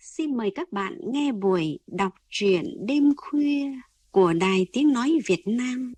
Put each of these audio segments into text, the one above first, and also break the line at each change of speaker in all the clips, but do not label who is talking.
xin mời các bạn nghe buổi đọc truyện đêm khuya của Đài Tiếng Nói Việt Nam.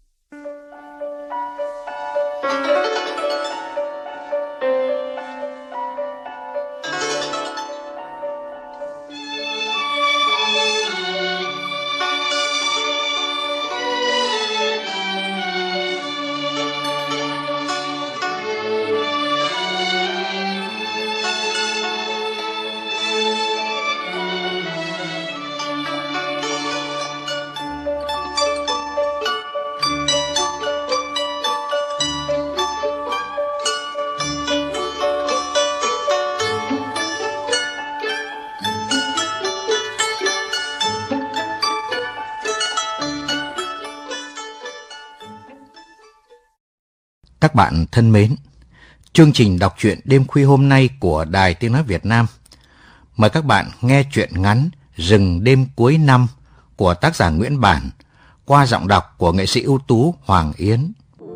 Các bạn thân mến, chương trình đọc truyện đêm khuya hôm nay của Đài Tiếng Nói Việt Nam mời các bạn nghe truyện ngắn Rừng đêm cuối năm của tác giả Nguyễn Bản qua giọng đọc của nghệ sĩ ưu tú Hoàng Yến.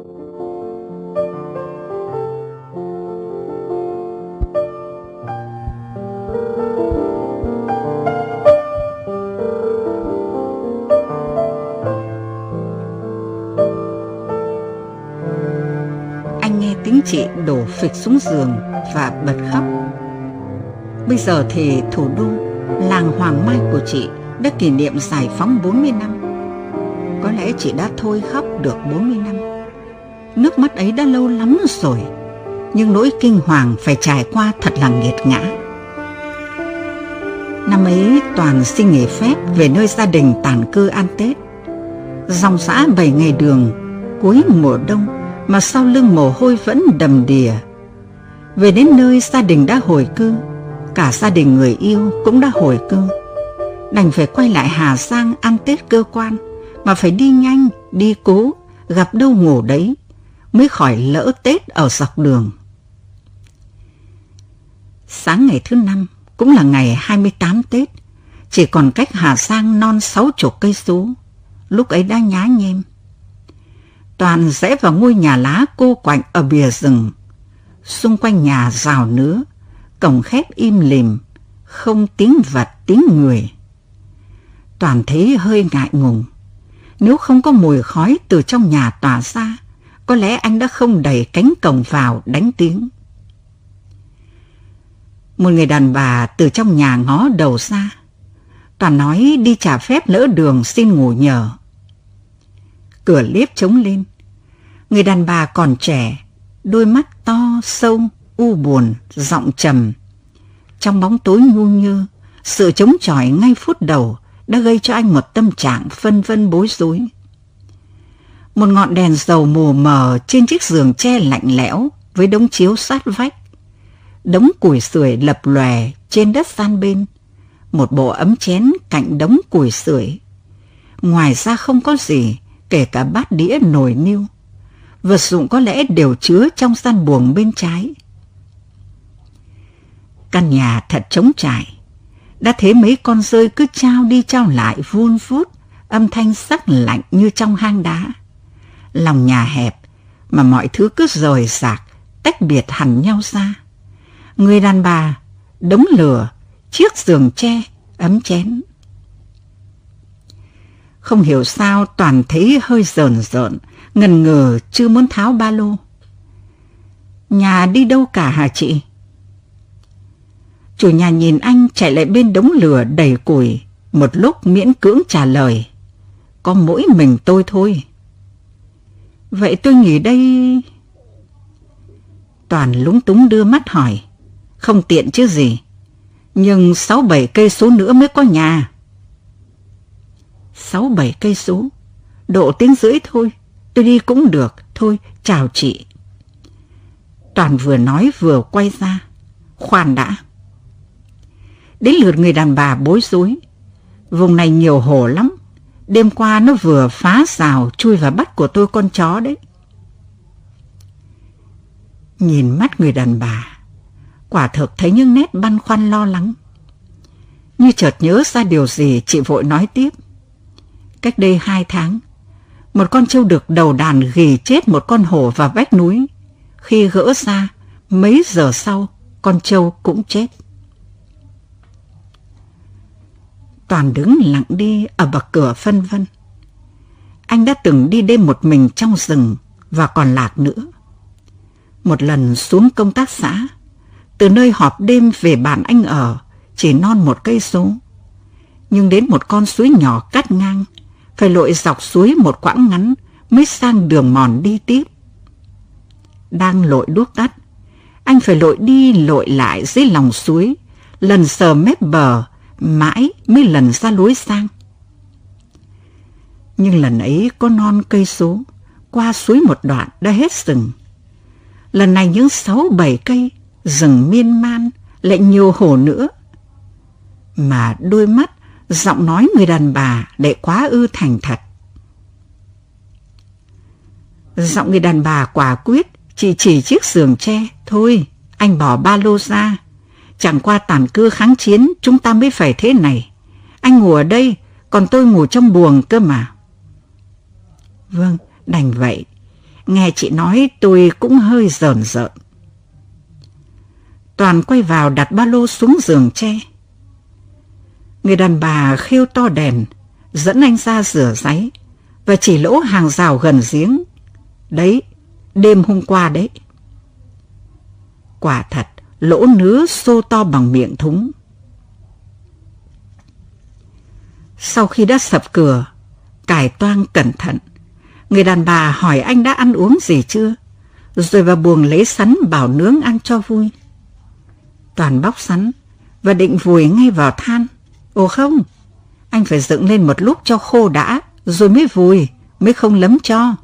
Tiếng chị đổ phịch xuống giường và bật khóc. Bây giờ thì thủ đô, làng Hoàng Mai của chị đã kỷ niệm giải phóng 40 năm. Có lẽ chị đã thôi khóc được 40 năm. Nước mắt ấy đã lâu lắm rồi, nhưng nỗi kinh hoàng phải trải qua thật là nghiệt ngã. Năm ấy Toàn xin nghỉ phép về nơi gia đình tản cư ăn Tết. Dòng dã 7 ngày đường cuối mùa đông mà sau lưng mồ hôi vẫn đầm đìa. Về đến nơi gia đình đã hồi cư, cả gia đình người yêu cũng đã hồi cư. Đành phải quay lại Hà Giang ăn Tết cơ quan, mà phải đi nhanh, đi cố, gặp đâu ngủ đấy, mới khỏi lỡ Tết ở dọc đường. Sáng ngày thứ 5, cũng là ngày 28 Tết, chỉ còn cách Hà Giang non 60 cây số, lúc ấy đã nhá nhem. Toàn rẽ vào ngôi nhà lá cô quạnh ở bìa rừng. Xung quanh nhà rào nứa, cổng khép im lìm, không tiếng vật tiếng người. Toàn thấy hơi ngại ngùng. Nếu không có mùi khói từ trong nhà tỏa ra, có lẽ anh đã không đẩy cánh cổng vào đánh tiếng. Một người đàn bà từ trong nhà ngó đầu ra. Toàn nói đi trả phép lỡ đường xin ngủ nhờ. Cửa liếp trống lên. Người đàn bà còn trẻ, đôi mắt to, sâu, u buồn, giọng trầm. Trong bóng tối ngu nhơ, sự chống chọi ngay phút đầu đã gây cho anh một tâm trạng phân vân bối rối. Một ngọn đèn dầu mù mờ trên chiếc giường tre lạnh lẽo với đống chiếu sát vách. Đống củi sưởi lập lòe trên đất gian bên. Một bộ ấm chén cạnh đống củi sưởi. Ngoài ra không có gì, kể cả bát đĩa nồi niêu. Vật dụng có lẽ đều chứa trong gian buồng bên trái. Căn nhà thật trống trải. Đã thế mấy con dơi cứ trao đi trao lại vun vút, âm thanh sắc lạnh như trong hang đá. Lòng nhà hẹp mà mọi thứ cứ rời rạc, tách biệt hẳn nhau ra. Người đàn bà, đống lửa, chiếc giường tre, ấm chén. Không hiểu sao Toàn thấy hơi rờn rợn, ngần ngừ chưa muốn tháo ba lô. Nhà đi đâu cả hả chị? Chủ nhà nhìn anh chạy lại bên đống lửa đầy củi, một lúc miễn cưỡng trả lời. Có mỗi mình tôi thôi. Vậy tôi nghỉ đây... Toàn lúng túng đưa mắt hỏi. Không tiện chứ gì. Nhưng 6-7 cây số nữa mới có nhà. 6-7 cây số, độ tiếng rưỡi thôi, tôi đi cũng được, thôi chào chị. Toàn vừa nói vừa quay ra. Khoan đã. Đến lượt người đàn bà bối rối. Vùng này nhiều hổ lắm, đêm qua nó vừa phá rào chui vào bắt của tôi con chó đấy. Nhìn mắt người đàn bà, quả thực thấy những nét băn khoăn lo lắng. Như chợt nhớ ra điều gì, chị vội nói tiếp. Cách đây 2 tháng, một con trâu đực đầu đàn ghì chết một con hổ vào vách núi. Khi gỡ ra, mấy giờ sau, con trâu cũng chết. Toàn đứng lặng đi ở bậc cửa phân vân. Anh đã từng đi đêm một mình trong rừng và còn lạc nữa. Một lần xuống công tác xã, từ nơi họp đêm về bản anh ở chỉ non 1 cây số. Nhưng đến một con suối nhỏ cắt ngang, phải lội dọc suối một quãng ngắn mới sang đường mòn đi tiếp. Đang lội đuốc tắt, anh phải lội đi lội lại dưới lòng suối, lần sờ mép bờ, mãi mới lần ra lối sang. Nhưng lần ấy có non cây số, qua suối một đoạn đã hết rừng. Lần này những 6-7 cây, rừng miên man, lại nhiều hồ nữa. Mà đôi mắt, giọng nói người đàn bà lại quá ư thành thật. Giọng người đàn bà quả quyết, chỉ chiếc giường tre. Thôi, anh bỏ ba lô ra. Chẳng qua tàn cư kháng chiến, chúng ta mới phải thế này. Anh ngủ ở đây, còn tôi ngủ trong buồng cơ mà. Vâng, đành vậy. Nghe chị nói tôi cũng hơi rờn rợn. Toàn quay vào đặt ba lô xuống giường tre. Người đàn bà khêu to đèn, dẫn anh ra rửa ráy và chỉ lỗ hàng rào gần giếng. Đấy, đêm hôm qua đấy. Quả thật, lỗ nứa xô to bằng miệng thúng. Sau khi đã sập cửa, cài toang cẩn thận, người đàn bà hỏi anh đã ăn uống gì chưa, rồi vào buồng lấy sắn bảo nướng ăn cho vui. Toàn bóc sắn và định vùi ngay vào than. Ồ không, anh phải dựng lên một lúc cho khô đã, rồi mới vùi, mới không lấm tro.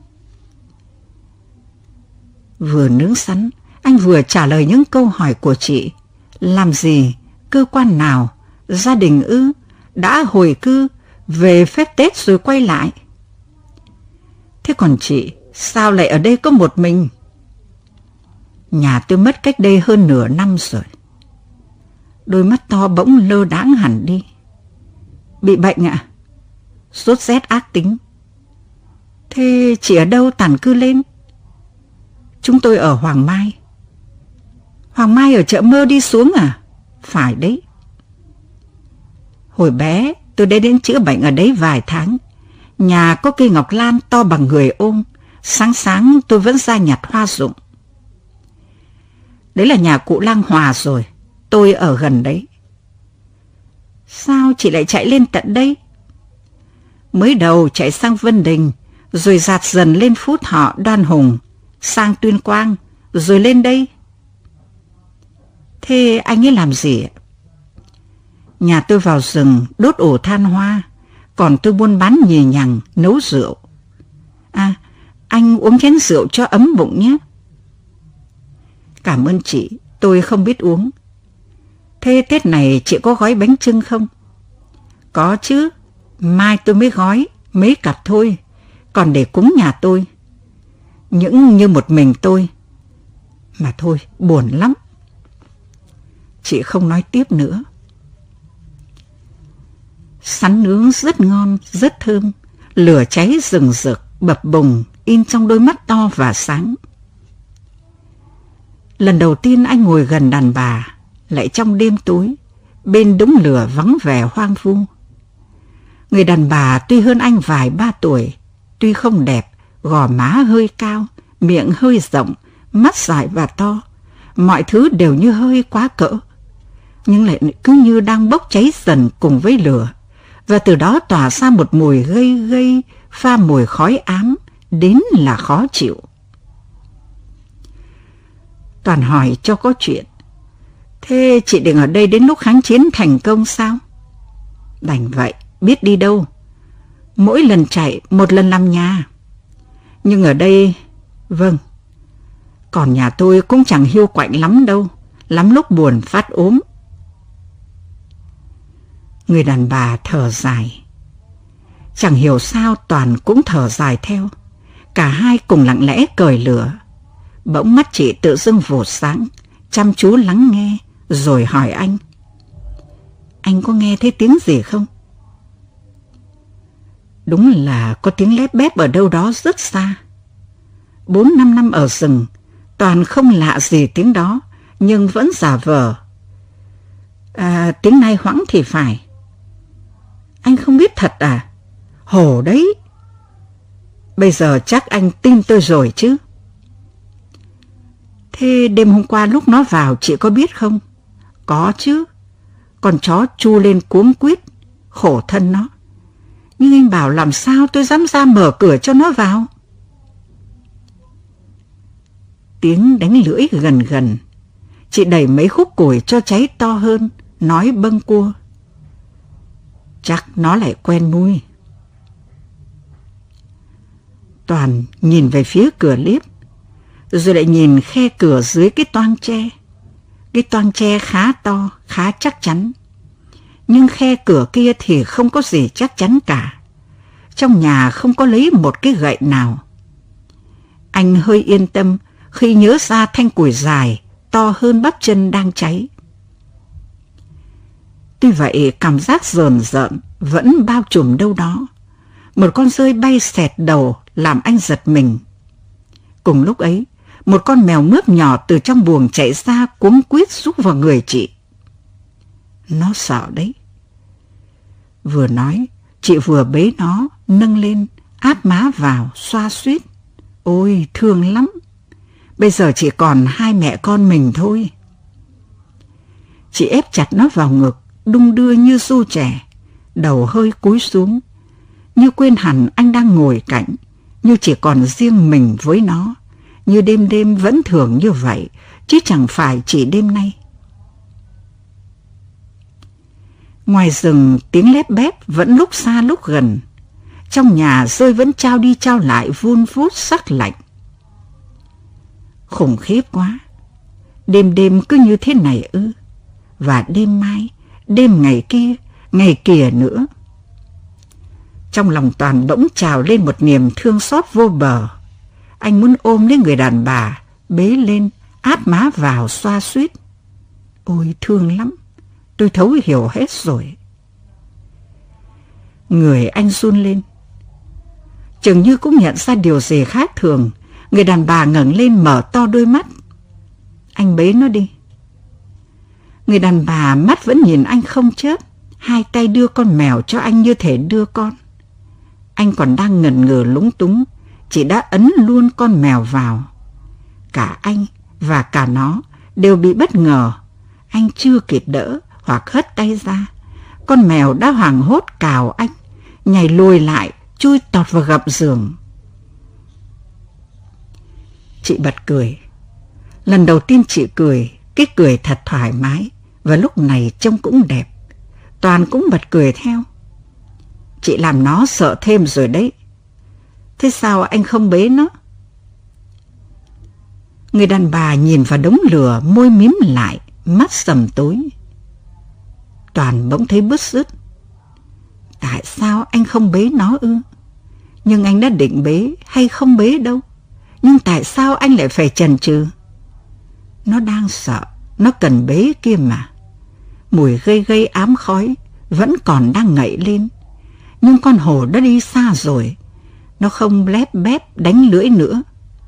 Vừa nướng sắn, anh vừa trả lời những câu hỏi của chị. Làm gì, cơ quan nào, gia đình ư, đã hồi cư, về phép Tết rồi quay lại. Thế còn chị, sao lại ở đây có một mình? Nhà tôi mất cách đây hơn nửa năm rồi. Đôi mắt to bỗng lơ đãng hẳn đi. Bị bệnh ạ? Sốt rét ác tính. Thế chị ở đâu tản cư lên? Chúng tôi ở Hoàng Mai. Hoàng Mai ở chợ Mơ đi xuống à? Phải đấy. Hồi bé tôi đã đến chữa bệnh ở đấy vài tháng. Nhà có cây ngọc lan to bằng người ôm. Sáng sáng tôi vẫn ra nhặt hoa rụng. Đấy là nhà cụ Lang Hòa rồi. Tôi ở gần đấy. Sao chị lại chạy lên tận đây? Mới đầu chạy sang Vân Đình, rồi dạt dần lên Phú Thọ, Đoan Hùng, sang Tuyên Quang, rồi lên đây. Thế anh ấy làm gì? Nhà tôi vào rừng đốt ổ than hoa, còn tôi buôn bán nhì nhằng, nấu rượu. À, anh uống chén rượu cho ấm bụng nhé. Cảm ơn chị, tôi không biết uống. Thế Tết này chị có gói bánh chưng không? Có chứ, mai tôi mới gói, mấy cặp thôi, còn để cúng nhà tôi. Những như một mình tôi. Mà thôi, buồn lắm. Chị không nói tiếp nữa. Sắn nướng rất ngon, rất thơm, lửa cháy rừng rực, bập bùng, in trong đôi mắt to và sáng. Lần đầu tiên anh ngồi gần đàn bà, lại trong đêm tối, bên đống lửa vắng vẻ hoang vu. Người đàn bà tuy hơn anh vài 3 tuổi, tuy không đẹp, gò má hơi cao, miệng hơi rộng, mắt dài và to, mọi thứ đều như hơi quá cỡ, nhưng lại cứ như đang bốc cháy dần cùng với lửa, và từ đó tỏa ra một mùi gây gây, pha mùi khói ám, đến là khó chịu. Toàn hỏi cho có chuyện. Thế chị định ở đây đến lúc kháng chiến thành công sao? Đành vậy, biết đi đâu. Mỗi lần chạy, một lần làm nhà. Nhưng ở đây, vâng, còn nhà tôi cũng chẳng hiu quạnh lắm đâu, lắm lúc buồn phát ốm. Người đàn bà thở dài. Chẳng hiểu sao Toàn cũng thở dài theo. Cả hai cùng lặng lẽ cởi lửa. Bỗng mắt chị tự dưng vụt sáng, chăm chú lắng nghe, rồi hỏi anh. Anh có nghe thấy tiếng gì không? Đúng là có tiếng lép bép ở đâu đó rất xa. 4-5 năm ở rừng, Toàn không lạ gì tiếng đó, nhưng vẫn giả vờ. Tiếng Nai Hoãng thì phải. Anh không biết thật à? Hổ đấy. Bây giờ chắc anh tin tôi rồi chứ. Thế đêm hôm qua lúc nó vào chị có biết không? Có chứ. Con chó chu lên cuống quýt, khổ thân nó. Nhưng anh bảo làm sao tôi dám ra mở cửa cho nó vào. Tiếng đánh lưỡi gần gần. Chị đẩy mấy khúc củi cho cháy to hơn, nói bâng cua. Chắc nó lại quen mùi. Toàn nhìn về phía cửa liếp, rồi lại nhìn khe cửa dưới cái toang tre. Cái toang tre khá to, khá chắc chắn. Nhưng khe cửa kia thì không có gì chắc chắn cả. Trong nhà không có lấy một cái gậy nào. Anh hơi yên tâm khi nhớ ra thanh củi dài, to hơn bắp chân đang cháy. Tuy vậy cảm giác rờn rợn vẫn bao trùm đâu đó. Một con dơi bay xẹt đầu làm anh giật mình. Cùng lúc ấy, một con mèo mướp nhỏ từ trong buồng chạy ra cuống quýt rúc vào người chị. Nó sợ đấy. Vừa nói, chị vừa bế nó, nâng lên, áp má vào, xoa xuýt. Ôi, thương lắm. Bây giờ chỉ còn hai mẹ con mình thôi. Chị ép chặt nó vào ngực, đung đưa như ru trẻ, đầu hơi cúi xuống, như quên hẳn anh đang ngồi cạnh, như chỉ còn riêng mình với nó, như đêm đêm vẫn thường như vậy, chứ chẳng phải chỉ đêm nay. Ngoài rừng tiếng lép bép vẫn lúc xa lúc gần, trong nhà rơi vẫn trao đi trao lại vun vút sắc lạnh. Khủng khiếp quá, đêm đêm cứ như thế này ư? Và đêm mai, đêm ngày kia, ngày kia nữa. Trong lòng Toàn bỗng trào lên một niềm thương xót vô bờ. Anh muốn ôm lấy người đàn bà, bế lên, áp má vào xoa xuýt. Ôi thương lắm, tôi thấu hiểu hết rồi. Người anh run lên. Chừng như cũng nhận ra điều gì khác thường, người đàn bà ngẩng lên mở to đôi mắt. Anh bế nó đi. Người đàn bà mắt vẫn nhìn anh không chớp, hai tay đưa con mèo cho anh như thể đưa con. Anh còn đang ngần ngừ lúng túng, chị đã ấn luôn con mèo vào. Cả anh và cả nó đều bị bất ngờ. Anh chưa kịp đỡ hoặc hất tay ra, con mèo đã hoảng hốt cào anh, nhảy lùi lại, chui tọt vào gầm giường. Chị bật cười. Lần đầu tiên chị cười, cái cười thật thoải mái, và lúc này trông cũng đẹp. Toàn cũng bật cười theo. Chị làm nó sợ thêm rồi đấy. Thế sao anh không bế nó? Người đàn bà nhìn vào đống lửa, môi mím lại, mắt sầm tối. Toàn bỗng thấy bứt rứt. Tại sao anh không bế nó ư? Nhưng anh đã định bế hay không bế đâu. Nhưng tại sao anh lại phải chần chừ? Nó đang sợ, nó cần bế kia mà. Mùi gây gây ám khói vẫn còn đang ngậy lên. Nhưng con hổ đã đi xa rồi. Nó không lép bép đánh lưỡi nữa.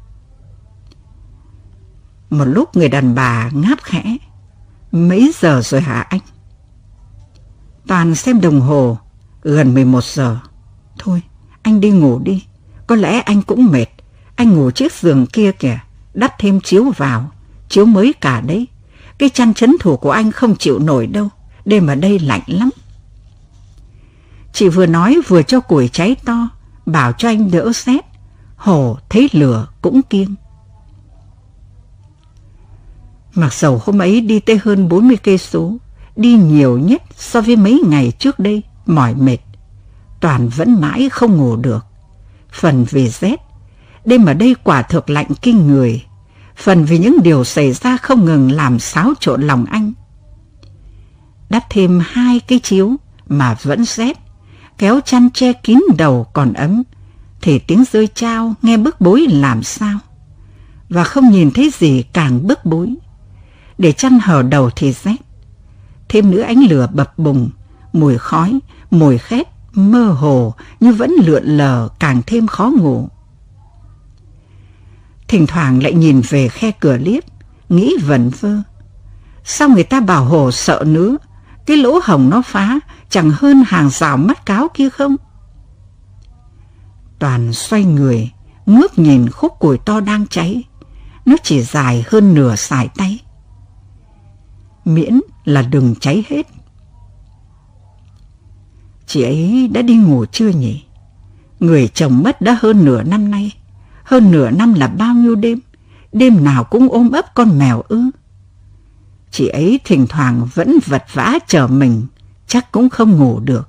Một lúc người đàn bà ngáp khẽ. Mấy giờ rồi hả anh? Toàn xem đồng hồ. Gần 11 giờ. Thôi, anh đi ngủ đi. Có lẽ anh cũng mệt. Anh ngủ chiếc giường kia kìa. Đắp thêm chiếu vào. Chiếu mới cả đấy. Cái chăn chấn thủ của anh không chịu nổi đâu. Đêm ở đây lạnh lắm. Chị vừa nói vừa cho củi cháy to, bảo cho anh đỡ rét. Hổ thấy lửa cũng kiêng. Mặc dầu hôm ấy đi tới hơn 40 cây số, đi nhiều nhất so với mấy ngày trước đây, mỏi mệt, Toàn vẫn mãi không ngủ được. Phần vì rét, đêm ở đây quả thực lạnh kinh người. Phần vì những điều xảy ra không ngừng làm xáo trộn lòng anh. Đắp thêm 2 cái chiếu mà vẫn rét, kéo chăn che kín đầu còn ấm, thì tiếng rơi chao nghe bức bối làm sao. Và không nhìn thấy gì càng bức bối. Để chăn hở đầu thì rét. Thêm nữa ánh lửa bập bùng, mùi khói, mùi khét, mơ hồ như vẫn lượn lờ càng thêm khó ngủ. Thỉnh thoảng lại nhìn về khe cửa liếp, nghĩ vẩn vơ. Sao người ta bảo hổ sợ nữa, cái lỗ hổng nó phá chẳng hơn hàng rào mắt cáo kia không? Toàn xoay người, ngước nhìn khúc củi to đang cháy. Nó chỉ dài hơn nửa sải tay. Miễn là đừng cháy hết. Chị ấy đã đi ngủ chưa nhỉ? Người chồng mất đã hơn nửa năm nay. Hơn nửa năm là bao nhiêu đêm? Đêm nào cũng ôm ấp con mèo ư? Chị ấy thỉnh thoảng vẫn vật vã chờ mình, chắc cũng không ngủ được.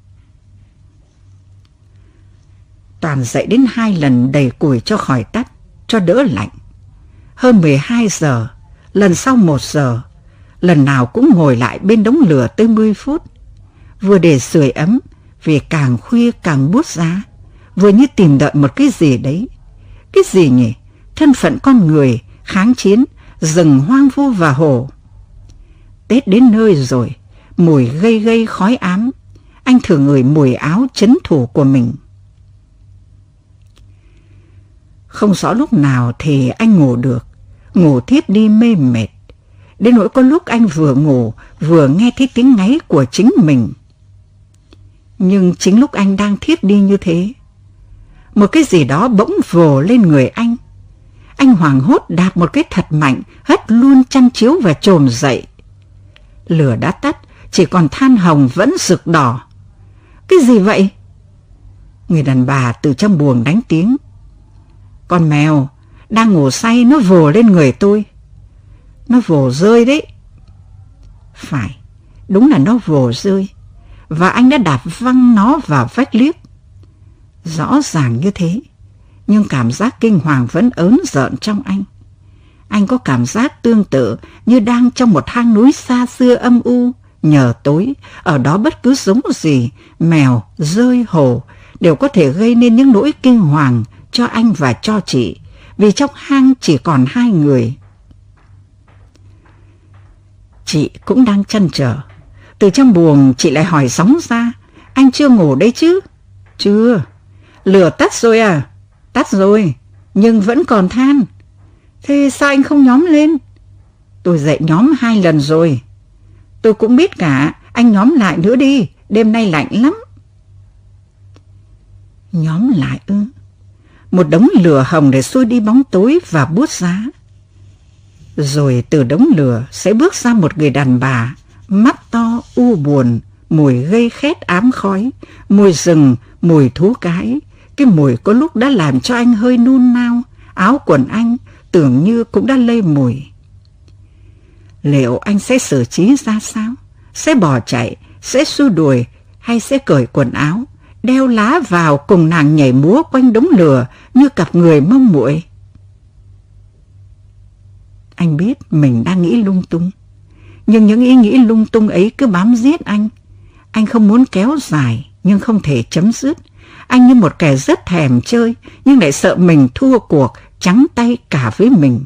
Toàn dậy đến 2 lần đẩy củi cho khỏi tắt, cho đỡ lạnh. Hơn 12 giờ, lần sau 1 giờ, lần nào cũng ngồi lại bên đống lửa tới 10 phút. Vừa để sưởi ấm, vì càng khuya càng buốt giá, vừa như tìm đợi một cái gì đấy. Cái gì nhỉ? Thân phận con người, kháng chiến, rừng hoang vu và hồ. Tết đến nơi rồi, mùi gây gây khói ám. Anh thử ngửi mùi áo trấn thủ của mình. Không rõ lúc nào thì anh ngủ được, ngủ thiếp đi mê mệt. Đến nỗi có lúc anh vừa ngủ vừa nghe thấy tiếng ngáy của chính mình. Nhưng chính lúc anh đang thiếp đi như thế, một cái gì đó bỗng vồ lên người anh. Anh hoảng hốt đạp một cái thật mạnh, hất luôn chăn chiếu và chồm dậy. Lửa đã tắt, chỉ còn than hồng vẫn rực đỏ. Cái gì vậy? Người đàn bà từ trong buồng đánh tiếng. Con mèo đang ngủ say nó vồ lên người tôi. Nó vồ rơi đấy. Phải, đúng là nó vồ rơi. Và anh đã đạp văng nó vào vách liếc. Rõ ràng như thế, nhưng cảm giác kinh hoàng vẫn ớn rợn trong anh. Anh có cảm giác tương tự như đang trong một hang núi xa xưa âm u, nhờ tối, ở đó bất cứ giống gì, mèo, rơi, hổ, đều có thể gây nên những nỗi kinh hoàng cho anh và cho chị, vì trong hang chỉ còn 2 người. Chị cũng đang trăn trở. Từ trong buồng chị lại hỏi sóng ra, anh chưa ngủ đấy chứ? Chưa. Lửa tắt rồi à? Tắt rồi, nhưng vẫn còn than. Thế sao anh không nhóm lên? Tôi dậy nhóm 2 lần rồi. Tôi cũng biết cả, anh nhóm lại nữa đi, đêm nay lạnh lắm. Nhóm lại ư? Một đống lửa hồng để xua đi bóng tối và buốt giá. Rồi từ đống lửa sẽ bước ra một người đàn bà, mắt to u buồn, mùi gây khét ám khói, mùi rừng, mùi thú cái. Cái mùi có lúc đã làm cho anh hơi nôn nao, áo quần anh tưởng như cũng đã lây mùi. Liệu anh sẽ xử trí ra sao? Sẽ bỏ chạy, sẽ xua đuổi hay sẽ cởi quần áo, đeo lá vào cùng nàng nhảy múa quanh đống lửa như cặp người mong muội? Anh biết mình đang nghĩ lung tung, nhưng những ý nghĩ lung tung ấy cứ bám giết anh. Anh không muốn kéo dài, nhưng không thể chấm dứt. Anh như một kẻ rất thèm chơi, nhưng lại sợ mình thua cuộc, trắng tay cả với mình.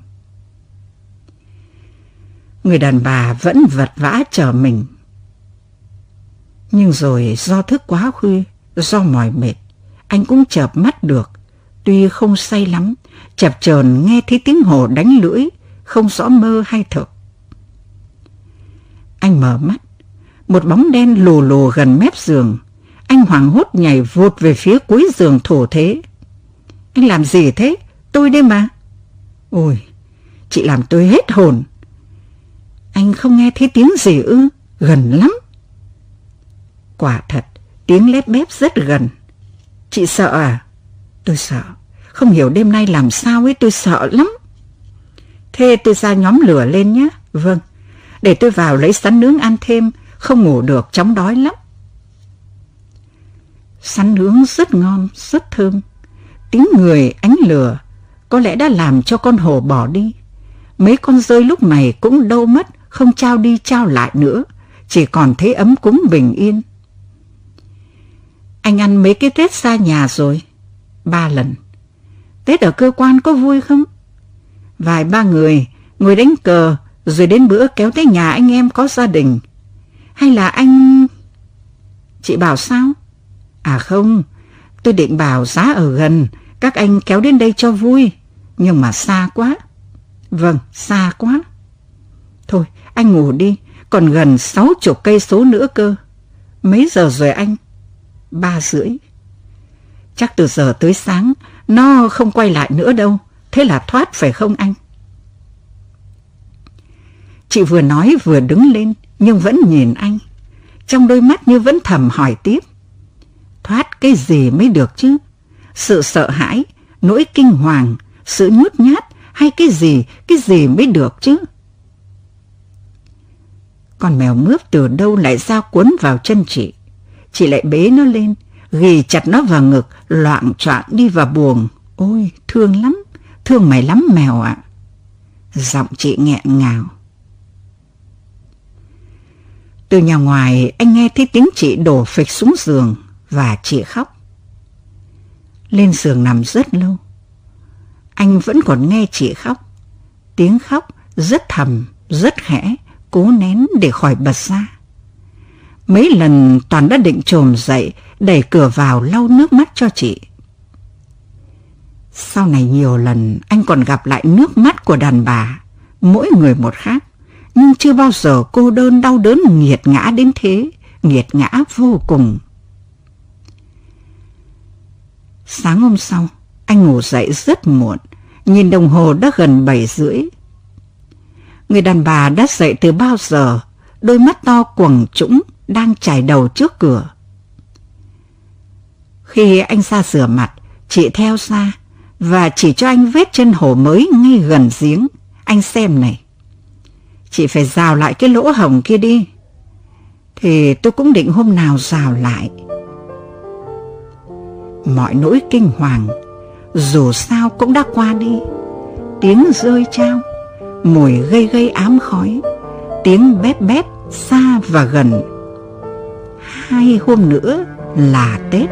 Người đàn bà vẫn vật vã chờ mình. Nhưng rồi do thức quá khuya, do mỏi mệt, anh cũng chợp mắt được. Tuy không say lắm, chập chờn nghe thấy tiếng hổ đánh lưỡi, không rõ mơ hay thực. Anh mở mắt, một bóng đen lù lù gần mép giường. Anh hoảng hốt nhảy vụt về phía cuối giường thổ thế. Anh làm gì thế? Tôi đây mà. Ôi, chị làm tôi hết hồn. Anh không nghe thấy tiếng gì ư? Gần lắm. Quả thật, tiếng lép bép rất gần. Chị sợ à? Tôi sợ. Không hiểu đêm nay làm sao ấy, tôi sợ lắm. Thế tôi ra nhóm lửa lên nhé. Vâng, để tôi vào lấy sắn nướng ăn thêm, không ngủ được, chóng đói lắm. Sắn nướng rất ngon, rất thơm. Tiếng người ánh lửa có lẽ đã làm cho con hổ bỏ đi. Mấy con dơi lúc này cũng đâu mất, không trao đi trao lại nữa, chỉ còn thấy ấm cúng bình yên. Anh ăn mấy cái Tết xa nhà rồi? 3 lần. Tết ở cơ quan có vui không? Vài ba người ngồi đánh cờ, rồi đến bữa kéo tới nhà anh em có gia đình. Hay là anh... Chị bảo sao? À không, tôi định bảo giá ở gần, các anh kéo đến đây cho vui, nhưng mà xa quá. Vâng, xa quá. Thôi, anh ngủ đi, còn gần 60 cây số nữa cơ. Mấy giờ rồi anh? 3:30. Chắc từ giờ tới sáng nó không quay lại nữa đâu. Thế là thoát phải không anh? Chị vừa nói vừa đứng lên nhưng vẫn nhìn anh. Trong đôi mắt như vẫn thầm hỏi tiếp. Thoát cái gì mới được chứ? Sự sợ hãi, nỗi kinh hoàng, sự nhút nhát hay cái gì mới được chứ? Con mèo mướp từ đâu lại ra quấn vào chân chị. Chị lại bế nó lên, ghì chặt nó vào ngực, loạng choạng đi vào buồng. Ôi, thương lắm, thương mày lắm mèo ạ. Giọng chị nghẹn ngào. Từ nhà ngoài anh nghe thấy tiếng chị đổ phịch xuống giường và chị khóc. Lên giường nằm rất lâu. Anh vẫn còn nghe chị khóc. Tiếng khóc rất thầm, rất khẽ, cố nén để khỏi bật ra. Mấy lần Toàn đã định chồm dậy, đẩy cửa vào lau nước mắt cho chị. Sau này nhiều lần anh còn gặp lại nước mắt của đàn bà, mỗi người một khác, nhưng chưa bao giờ cô đơn đau đớn nghiệt ngã đến thế, nghiệt ngã vô cùng. Sáng hôm sau, anh ngủ dậy rất muộn, nhìn đồng hồ đã gần 7:30. Người đàn bà đã dậy từ bao giờ, đôi mắt to quầng trũng đang chải đầu trước cửa. Khi anh ra rửa mặt, chị theo ra và chỉ cho anh vết chân hổ mới ngay gần giếng. Anh xem này. Chị phải rào lại cái lỗ hổng kia đi. Thì tôi cũng định hôm nào rào lại. Mọi nỗi kinh hoàng dù sao cũng đã qua đi. Tiếng rơi trao, mùi gây gây ám khói, tiếng bép bép xa và gần. 2 hôm nữa là Tết.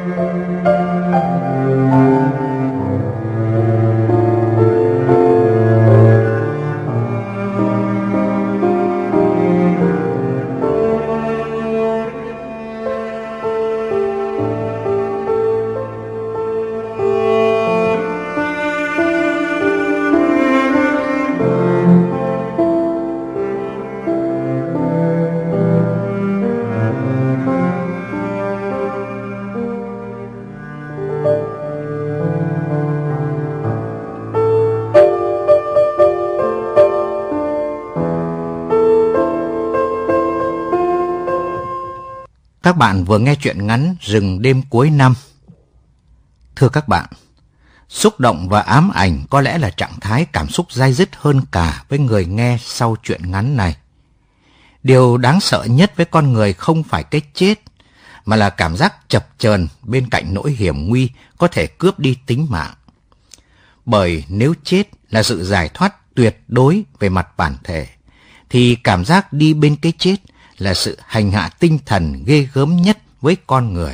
Các bạn vừa nghe truyện ngắn Rừng đêm cuối năm. Thưa các bạn, xúc động và ám ảnh có lẽ là trạng thái cảm xúc day dứt hơn cả với người nghe sau truyện ngắn này. Điều đáng sợ nhất với con người không phải cái chết, mà là cảm giác chập chờn bên cạnh nỗi hiểm nguy có thể cướp đi tính mạng. Bởi nếu chết là sự giải thoát tuyệt đối về mặt bản thể, thì cảm giác đi bên cái chết là sự hành hạ tinh thần ghê gớm nhất với con người.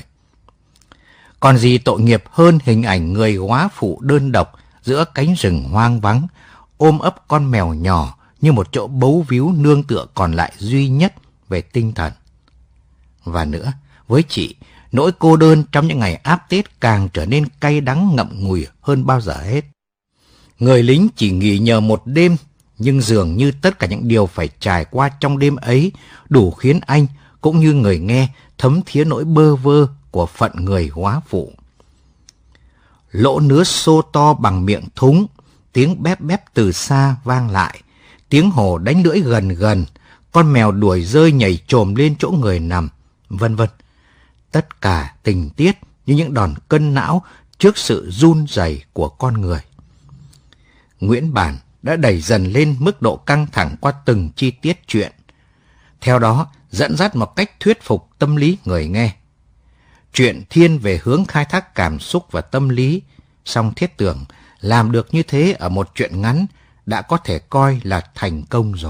Còn gì tội nghiệp hơn hình ảnh người góa phụ đơn độc giữa cánh rừng hoang vắng, ôm ấp con mèo nhỏ như một chỗ bấu víu nương tựa còn lại duy nhất về tinh thần. Và nữa, với chị, nỗi cô đơn trong những ngày áp Tết càng trở nên cay đắng ngậm ngùi hơn bao giờ hết. Người lính chỉ nghỉ nhờ một đêm, nhưng dường như tất cả những điều phải trải qua trong đêm ấy đủ khiến anh cũng như người nghe thấm thía nỗi bơ vơ của phận người góa phụ. Lỗ nứa xô to bằng miệng thúng, tiếng bép bép từ xa vang lại, tiếng hổ đánh lưỡi gần gần, con mèo đuổi rơi nhảy chồm lên chỗ người nằm, vân vân. Tất cả tình tiết như những đòn cân não trước sự run rẩy của con người. Nguyễn Bản đã đẩy dần lên mức độ căng thẳng qua từng chi tiết chuyện, theo đó dẫn dắt một cách thuyết phục tâm lý người nghe. Chuyện thiên về hướng khai thác cảm xúc và tâm lý, song Thiết Tường làm được như thế ở một truyện ngắn đã có thể coi là thành công rồi.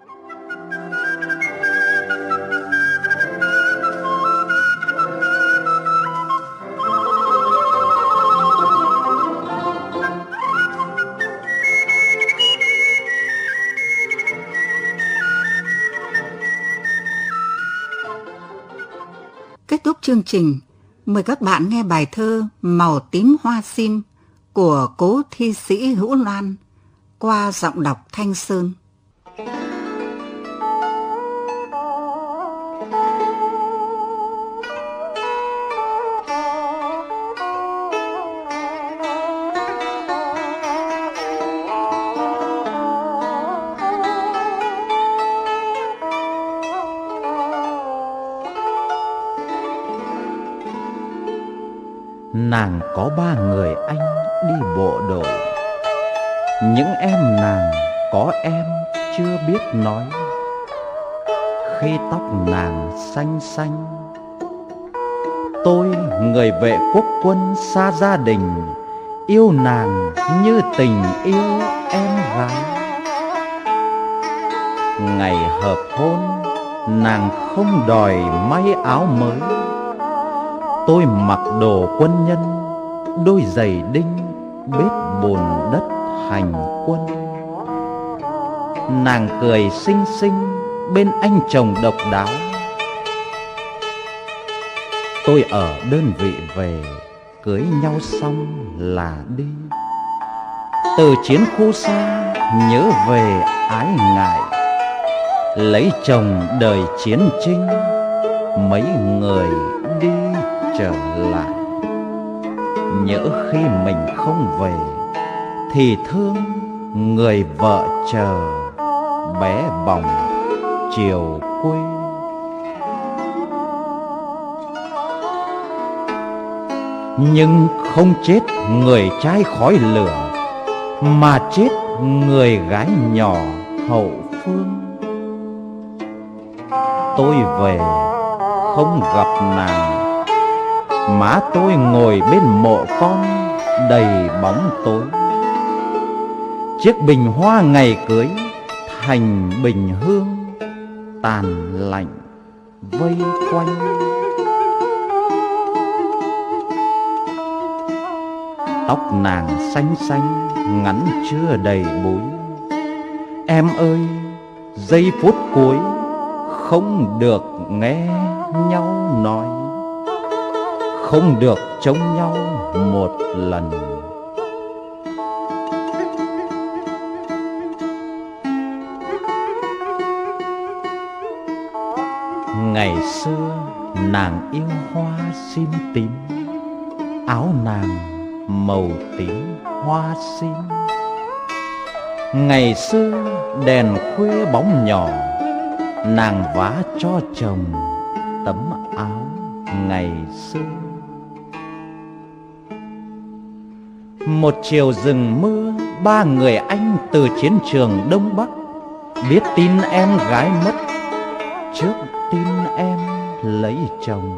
Kết thúc chương trình, mời các bạn nghe bài thơ Màu tím hoa sim của cố thi sĩ Hữu Loan qua giọng đọc Thanh Sơn.
nàng có 3 người anh đi bộ đội. Những em nàng có em chưa biết nói. Khi tóc nàng xanh xanh, tôi người vệ quốc quân xa gia đình, yêu nàng như tình yêu em gái. Ngày hợp hôn, nàng không đòi may áo mới. Tôi mặc đồ quân nhân, đôi giày đinh, bết bùn đất hành quân. Nàng cười xinh xinh bên anh chồng độc đáo. Tôi ở đơn vị về, cưới nhau xong là đi. Từ chiến khu xa nhớ về ái ngại, lấy chồng đời chiến chinh, mấy người đi trở lại. Nhỡ khi mình không về thì thương người vợ chờ bé bỏng chiều quê. Nhưng không chết người trai khói lửa, mà chết người gái nhỏ hậu phương. Tôi về không gặp nàng, má tôi ngồi bên mộ con đầy bóng tối. Chiếc bình hoa ngày cưới thành bình hương tàn lạnh vây quanh. Tóc nàng xanh xanh ngắn chưa đầy búi. Em ơi, giây phút cuối không được nghe nhau nói, không được trông nhau một lần. Ngày xưa nàng yêu hoa sim tím, áo nàng màu tím hoa sim. Ngày xưa đèn khuya bóng nhỏ, nàng vá cho chồng tấm áo ngày xưa. Một chiều rừng mưa, 3 người anh từ chiến trường Đông Bắc biết tin em gái mất trước tin em lấy chồng.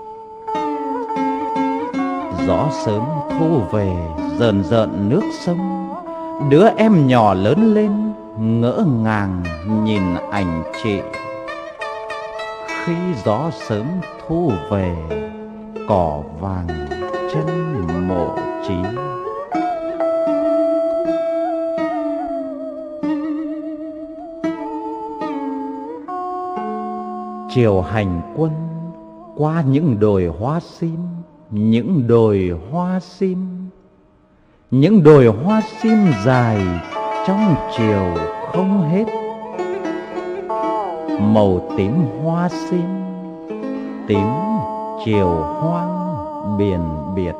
Gió sớm thu về rờn rợn nước sông, đứa em nhỏ lớn lên ngỡ ngàng nhìn ảnh chị. Khi gió sớm thu về, cỏ vàng chân mộ chí. Chiều hành quân qua những đồi hoa sim, những đồi hoa sim, những đồi hoa sim dài trong chiều không hết. Màu tím hoa sim, tím chiều hoang biển biệt.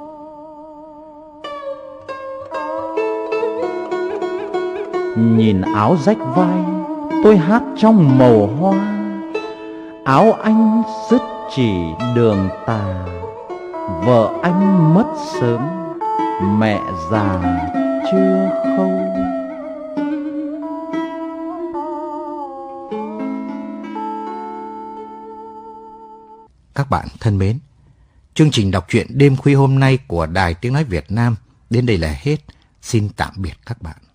Nhìn áo rách vai, tôi hát trong màu hoa. Áo anh sứt chỉ đường tà, vợ anh mất sớm, mẹ già chưa khâu.
Các bạn thân mến, chương trình đọc truyện đêm khuya hôm nay của Đài Tiếng Nói Việt Nam đến đây là hết. Xin tạm biệt các bạn.